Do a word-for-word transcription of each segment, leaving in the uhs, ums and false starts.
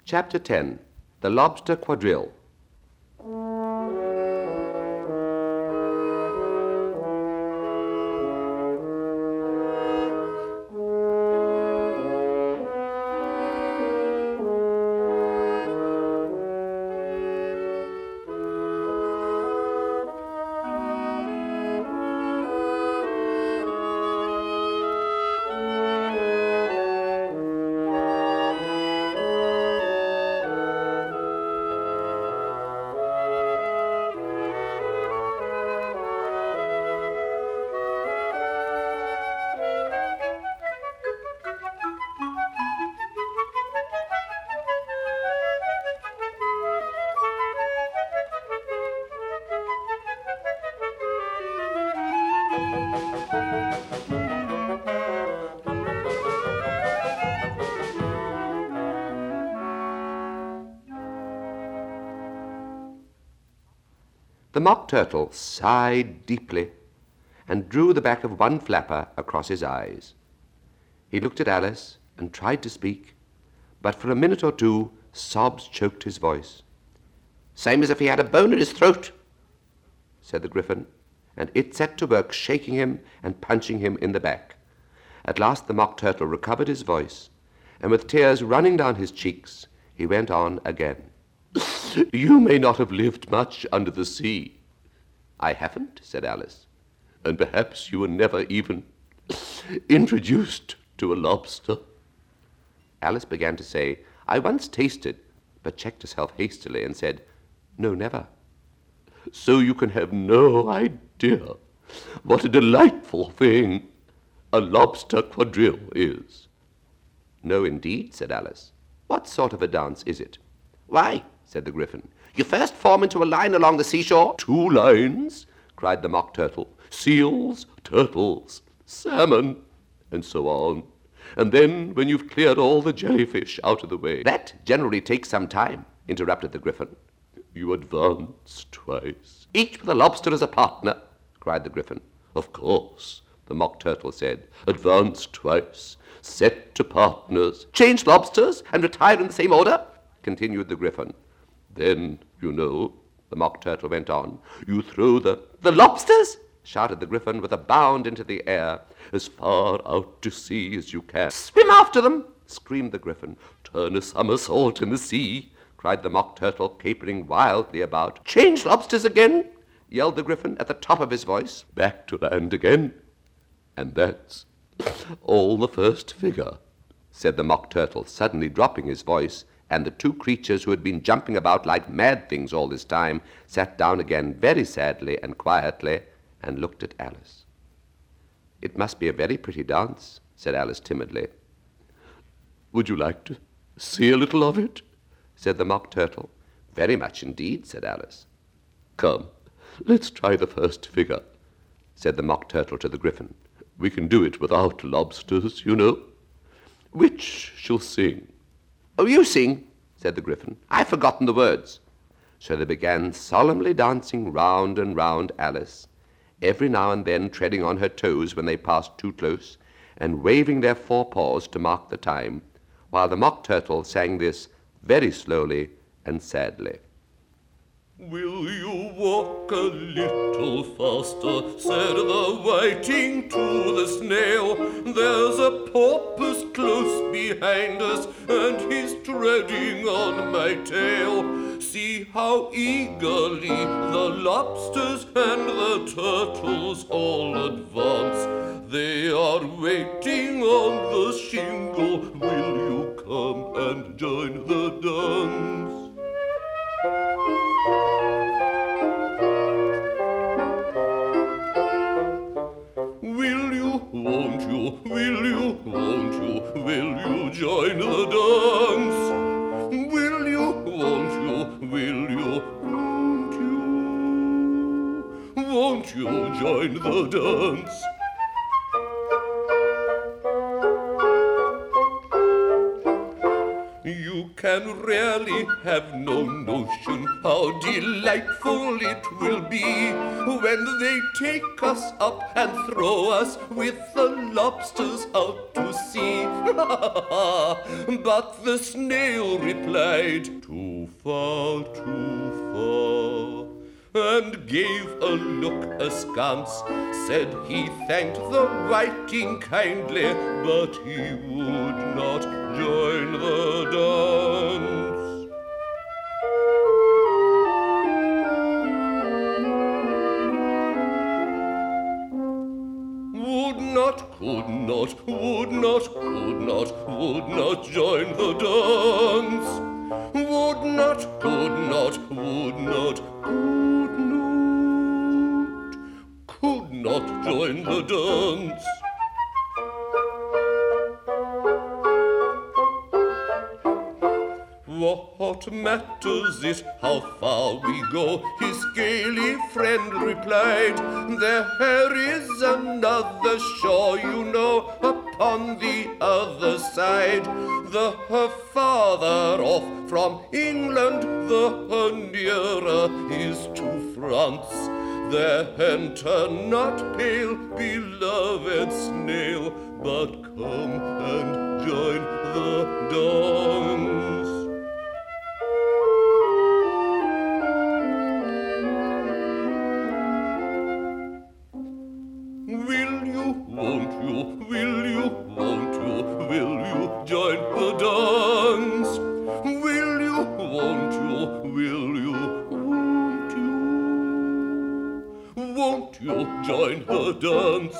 Chapter ten. The Lobster Quadrille. The Mock Turtle sighed deeply and drew the back of one flapper across his eyes. He looked at Alice and tried to speak, but for a minute or two sobs choked his voice. "Same as if he had a bone in his throat," said the Gryphon, and it set to work shaking him and punching him in the back. At last the Mock Turtle recovered his voice, and with tears running down his cheeks, he went on again. "You may not have lived much under the sea." "I haven't," said Alice. "And perhaps you were never even introduced to a lobster." Alice began to say, "I once tasted," but checked herself hastily and said, "No, never." "So you can have no idea what a delightful thing a lobster quadrille is." "No, indeed," said Alice. "What sort of a dance is it?" "Why," said the Gryphon, "you first form into a line along the seashore." "Two lines," cried the Mock Turtle. "Seals, turtles, salmon, and so on. And then, when you've cleared all the jellyfish out of the way—" "That generally takes some time," interrupted the Gryphon. "You advance twice." "Each with a lobster as a partner," cried the Gryphon. "Of course," the Mock Turtle said. "Advance twice, set to partners." "Change lobsters and retire in the same order," continued the Gryphon. "Then, you know," the Mock Turtle went on, "you throw the—" "The lobsters?" shouted the Gryphon with a bound into the air, "as far out to sea as you can." "Swim after them!" screamed the Gryphon. "Turn a somersault in the sea!" cried the Mock Turtle, capering wildly about. "Change lobsters again!" yelled the Gryphon at the top of his voice. "Back to land again. And that's all the first figure," said the Mock Turtle, suddenly dropping his voice, and the two creatures who had been jumping about like mad things all this time sat down again very sadly and quietly and looked at Alice. "It must be a very pretty dance," said Alice timidly. "Would you like to see a little of it?" said the Mock Turtle. "Very much indeed," said Alice. "Come, let's try the first figure," said the Mock Turtle to the Gryphon. "We can do it without lobsters, you know. Which shall sing?" "Oh, you sing," said the Gryphon. "I've forgotten the words." So they began solemnly dancing round and round Alice, every now and then treading on her toes when they passed too close, and waving their forepaws to mark the time, while the Mock Turtle sang this very slowly and sadly. "Will you walk a little faster?" said the whiting to the snail. "There's a porpoise close behind us, and he's treading on my tail. See how eagerly the lobsters and the turtles all advance. They are waiting on the shingle. Will you come and join the dance?" Will you, won't you, will you, won't you, will you join the dance? Will you, won't you, will you, won't you, won't you join the dance? You can really have no notion how delightful it will be when they take us up and throw us with the lobsters out to sea. But the snail replied, too far, too far, and gave a look askance, said he thanked the whiting kindly, but he would not join the dance. Would not, could not, would not, could not, would not join the dance. Would not, could not, would not, could not, could not join the dance. What matters it how far we go? His scaly friend replied, there is another shore, you know, upon the other side. The farther off from England, the nearer is to France. There enter not, pale beloved snail, but come and join the dance. Will you, won't you, will you, won't you, will you join the dance? Will you, won't you, will you, won't you, won't you join the dance?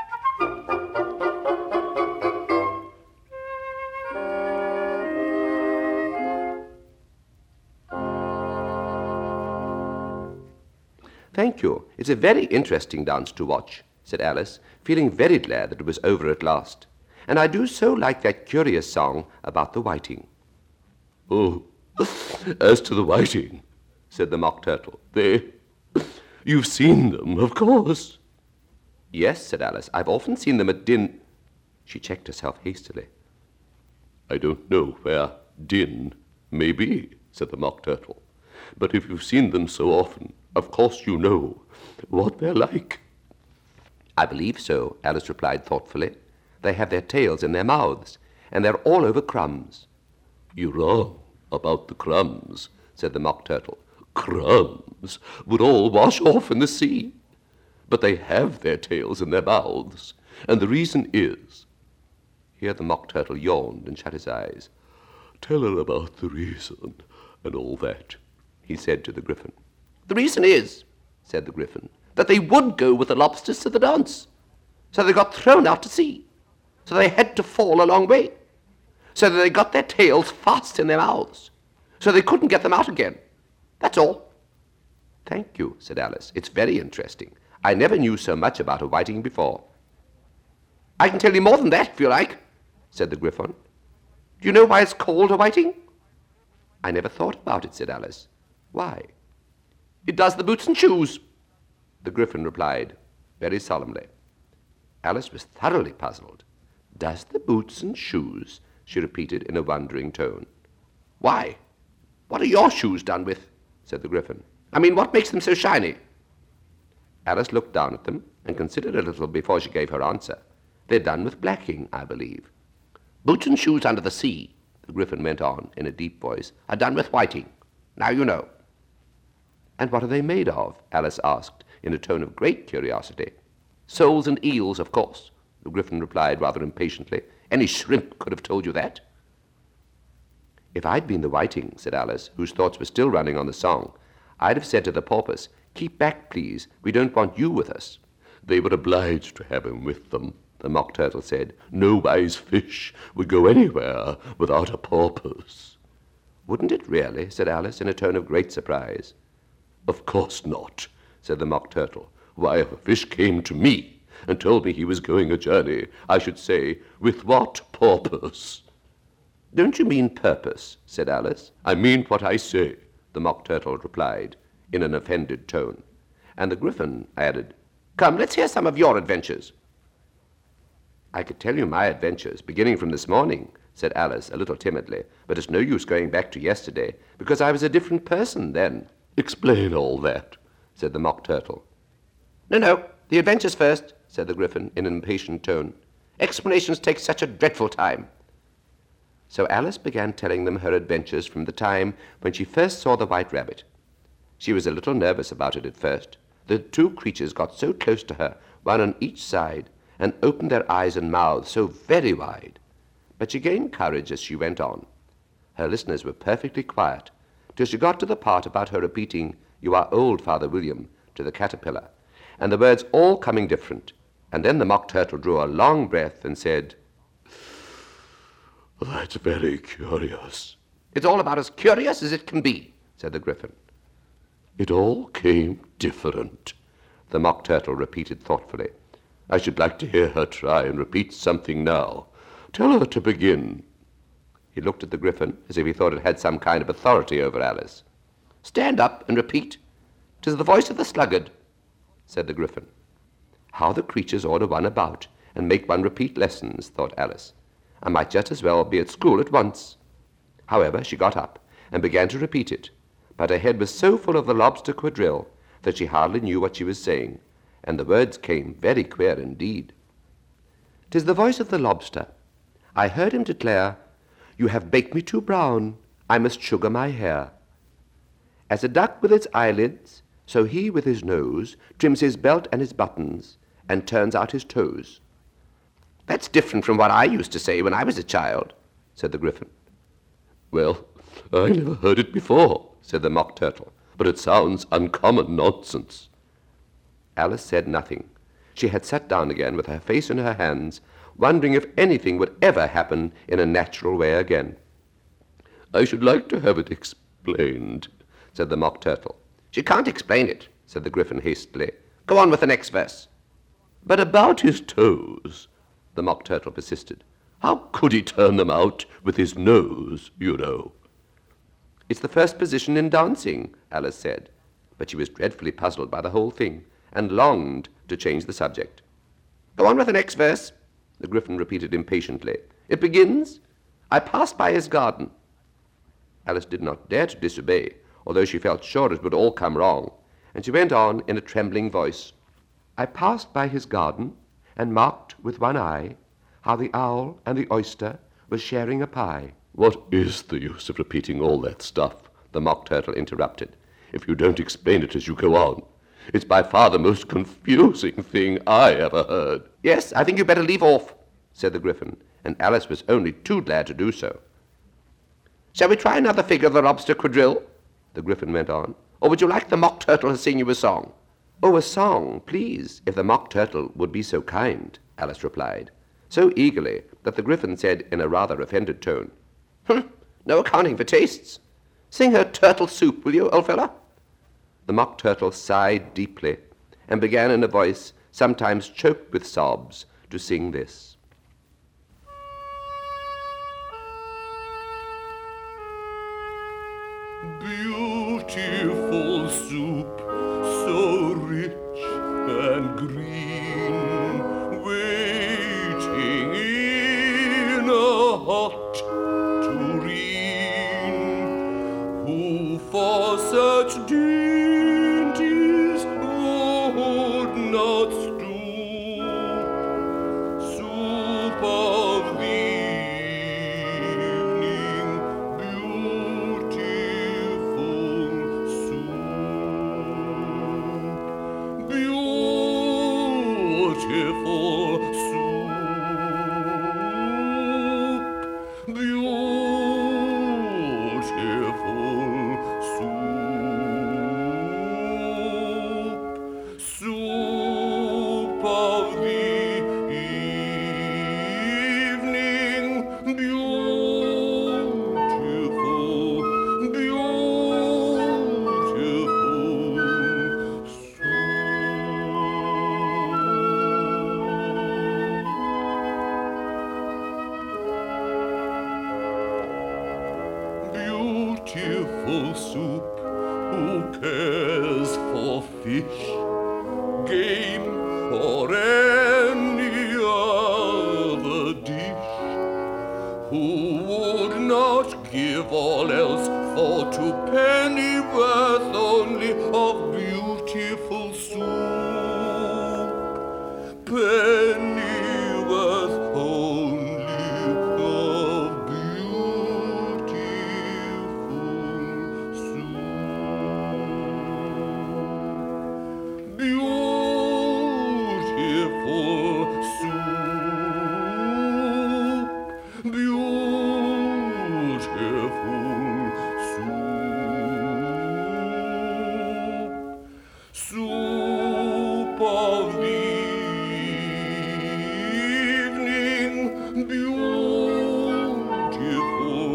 Thank you. It's a very interesting dance to watch, said Alice, feeling very glad that it was over at last. And I do so like that curious song about the whiting. Oh, as to the whiting, said the Mock Turtle, they... You've seen them, of course. Yes, said Alice, I've often seen them at Din... She checked herself hastily. I don't know where Din may be, said the Mock Turtle. But if you've seen them so often, of course you know what they're like. I believe so, Alice replied thoughtfully. They have their tails in their mouths, and they're all over crumbs. You're wrong about the crumbs, said the Mock Turtle. Crumbs would all wash off in the sea. But they have their tails in their mouths, and the reason is... Here the Mock Turtle yawned and shut his eyes. Tell her about the reason and all that, he said to the Gryphon. The reason is, said the Gryphon, that they would go with the lobsters to the dance. So they got thrown out to sea. So they had to fall a long way. So that they got their tails fast in their mouths. So they couldn't get them out again. That's all. Thank you, said Alice. It's very interesting. I never knew so much about a whiting before. I can tell you more than that, if you like, said the Gryphon. Do you know why it's called a whiting? I never thought about it, said Alice. Why? It does the boots and shoes, the Gryphon replied, very solemnly. Alice was thoroughly puzzled. Does the boots and shoes, she repeated in a wondering tone. Why? What are your shoes done with? Said the Gryphon. I mean, what makes them so shiny? Alice looked down at them and considered a little before she gave her answer. They're done with blacking, I believe. Boots and shoes under the sea, the Gryphon went on in a deep voice, are done with whiting. Now you know. And what are they made of? Alice asked in a tone of great curiosity. Soles and eels, of course, the Gryphon replied rather impatiently. Any shrimp could have told you that. If I'd been the whiting, said Alice, whose thoughts were still running on the song, I'd have said to the porpoise, keep back, please. We don't want you with us. They were obliged to have him with them, the Mock Turtle said. No wise fish would go anywhere without a porpoise. Wouldn't it really? Said Alice in a tone of great surprise. Of course not, said the Mock Turtle. Why, if a fish came to me and told me he was going a journey, I should say, with what purpose? Don't you mean purpose? Said Alice. I mean what I say, the Mock Turtle replied in an offended tone. And the Gryphon added, come, let's hear some of your adventures. I could tell you my adventures, beginning from this morning, said Alice, a little timidly, but it's no use going back to yesterday, because I was a different person then. Explain all that, said the Mock Turtle. No, no, the adventures first, said the Gryphon in an impatient tone. Explanations take such a dreadful time. So Alice began telling them her adventures from the time when she first saw the White Rabbit. She was a little nervous about it at first. The two creatures got so close to her, one on each side, and opened their eyes and mouths so very wide. But she gained courage as she went on. Her listeners were perfectly quiet, till she got to the part about her repeating, "You are old, Father William," to the caterpillar, and the words all coming different. And then the Mock Turtle drew a long breath and said, "That's very curious." "It's all about as curious as it can be," said the Gryphon. "It all came different," the Mock Turtle repeated thoughtfully. "I should like to hear her try and repeat something now. Tell her to begin." He looked at the Gryphon as if he thought it had some kind of authority over Alice. "Stand up and repeat. 'Tis the voice of the sluggard," said the Gryphon. How the creatures ought to run about and make one repeat lessons, thought Alice. I might just as well be at school at once. However, she got up and began to repeat it, but her head was so full of the lobster quadrille that she hardly knew what she was saying, and the words came very queer indeed. "'Tis the voice of the lobster. I heard him declare, 'You have baked me too brown, I must sugar my hair.' As a duck with its eyelids, so he with his nose trims his belt and his buttons, and turns out his toes." "That's different from what I used to say when I was a child," said the Gryphon. "Well, I never heard it before," said the Mock Turtle, "but it sounds uncommon nonsense." Alice said nothing. She had sat down again with her face in her hands, wondering if anything would ever happen in a natural way again. "I should like to have it explained," said the Mock Turtle. "She can't explain it," said the Gryphon hastily. "Go on with the next verse." "But about his toes," the Mock Turtle persisted. "How could he turn them out with his nose, you know?" "It's the first position in dancing," Alice said, but she was dreadfully puzzled by the whole thing, and longed to change the subject. "Go on with the next verse," the Gryphon repeated impatiently. "It begins, 'I passed by his garden.'" Alice did not dare to disobey, although she felt sure it would all come wrong, and she went on in a trembling voice. "I passed by his garden, and marked with one eye how the owl and the oyster were sharing a pie." "What is the use of repeating all that stuff?" the Mock Turtle interrupted, "if you don't explain it as you go on. It's by far the most confusing thing I ever heard." "Yes, I think you'd better leave off," said the Gryphon, and Alice was only too glad to do so. "Shall we try another figure of the lobster quadrille?" the Gryphon went on. "Or would you like the Mock Turtle to sing you a song?" "Oh, a song, please, if the Mock Turtle would be so kind," Alice replied, so eagerly that the Gryphon said in a rather offended tone, "Hm, no accounting for tastes. Sing her turtle soup, will you, old fellow?" The Mock Turtle sighed deeply and began in a voice sometimes choked with sobs to sing this. Beautiful soup, so rich and green, waiting in a hot tureen. Who for such dainties would not stoop? Soup of the evening, beautiful soup, beautiful soup, beautiful soup, soup of the evening, beautiful, beautiful soup. Beautiful soup, who cares for fish, game, or any other dish? Who for two pennyworth only of beautiful soup. Pennyworth only of beautiful soup. Beautiful soup. Beautiful soup. Soup of the evening. Beautiful,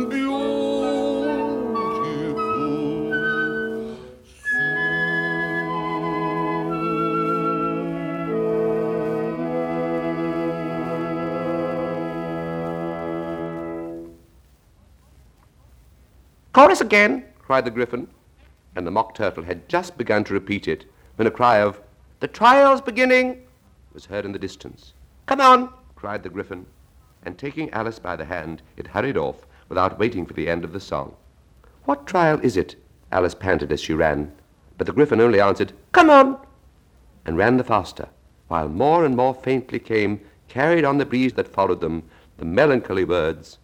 beautiful Chorus again, cried the Gryphon, and the Mock Turtle had just begun to repeat it when a cry of, "The trial's beginning," was heard in the distance. "Come on," cried the Gryphon, and taking Alice by the hand, it hurried off without waiting for the end of the song. "What trial is it?" Alice panted as she ran, but the Gryphon only answered, "Come on," and ran the faster, while more and more faintly came, carried on the breeze that followed them, the melancholy words,